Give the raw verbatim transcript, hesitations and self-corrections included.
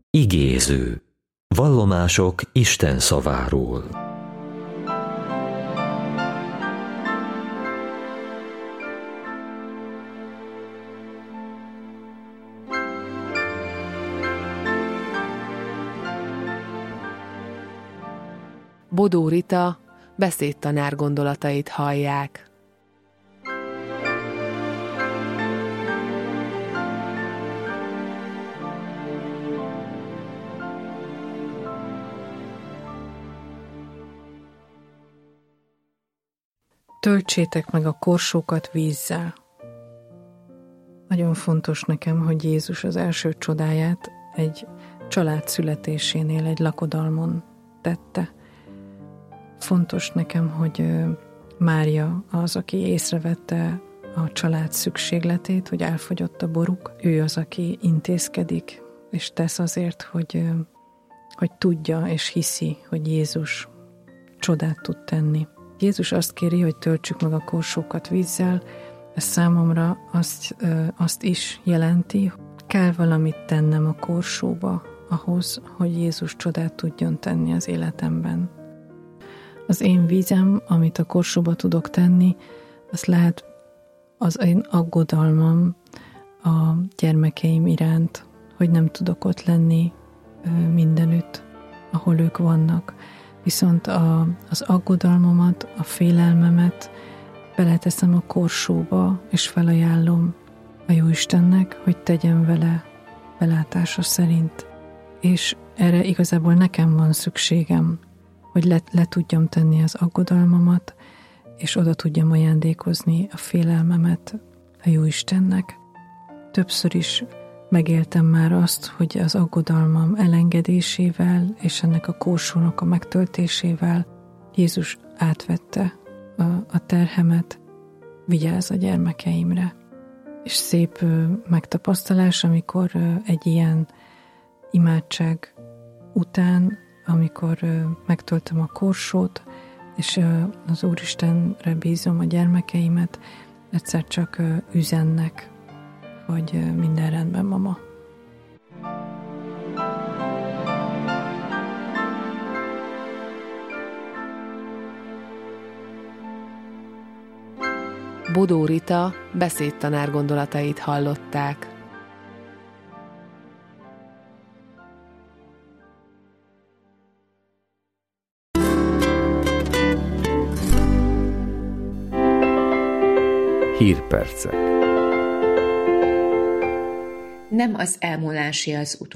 Igéző. Vallomások Isten szaváról. Bodó Rita beszédtanár gondolatait hallják. Töltsétek meg a korsókat vízzel. Nagyon fontos nekem, hogy Jézus az első csodáját egy család születésénél, egy lakodalmon tette. Fontos nekem, hogy Mária az, aki észrevette a család szükségletét, hogy elfogyott a boruk. Ő az, aki intézkedik, és tesz azért, hogy, hogy tudja és hiszi, hogy Jézus csodát tud tenni. Jézus azt kéri, hogy töltsük meg a korsókat vízzel. Ez számomra azt, azt is jelenti, kell valamit tennem a korsóba ahhoz, hogy Jézus csodát tudjon tenni az életemben. Az én vízem, amit a korsóba tudok tenni, az lehet az én aggodalmam a gyermekeim iránt, hogy nem tudok ott lenni mindenütt, ahol ők vannak. Viszont a, az aggodalmamat, a félelmemet beleteszem a korsóba, és felajánlom a Jóistennek, hogy tegyen vele belátása szerint. És erre igazából nekem van szükségem, hogy le, le tudjam tenni az aggodalmamat, és oda tudjam ajándékozni a félelmemet a Jóistennek. Többször is megéltem már azt, hogy az aggodalmam elengedésével és ennek a korsónak a megtöltésével Jézus átvette a, a terhemet, vigyáz a gyermekeimre. És szép megtapasztalás, amikor egy ilyen imádság után, amikor megtöltöm a korsót, és az Úristenre bízom a gyermekeimet, egyszer csak üzennek, hogy minden rendben, mama. Bodó Rita beszédtanár gondolatait hallották. Hírpercek. Nem az elmúlási az utolsó.